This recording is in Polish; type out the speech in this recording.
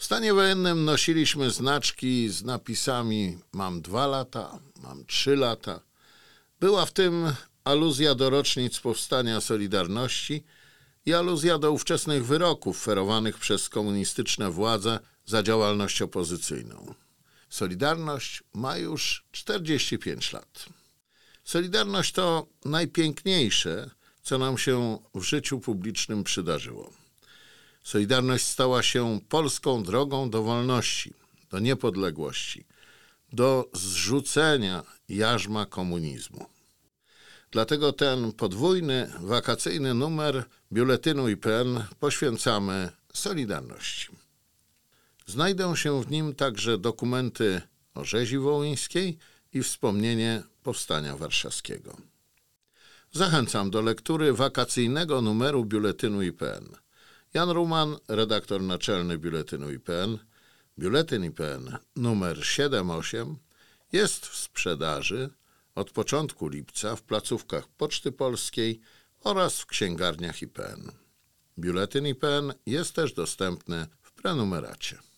stanie wojennym nosiliśmy znaczki z napisami „Mam 2 lata”, „Mam 3 lata”. Była w tym aluzja do rocznic powstania Solidarności i aluzja do ówczesnych wyroków ferowanych przez komunistyczne władze za działalność opozycyjną. Solidarność ma już 45 lat. Solidarność to najpiękniejsze, co nam się w życiu publicznym przydarzyło. Solidarność stała się polską drogą do wolności, do niepodległości, do zrzucenia jarzma komunizmu. Dlatego ten podwójny, wakacyjny numer Biuletynu IPN poświęcamy Solidarności. Znajdą się w nim także dokumenty o rzezi wołyńskiej i wspomnienie Powstania Warszawskiego. Zachęcam do lektury wakacyjnego numeru Biuletynu IPN. Jan Ruman, redaktor naczelny Biuletynu IPN. Biuletyn IPN numer 78 jest w sprzedaży od początku lipca w placówkach Poczty Polskiej oraz w księgarniach IPN. Biuletyn IPN jest też dostępny w prenumeracie.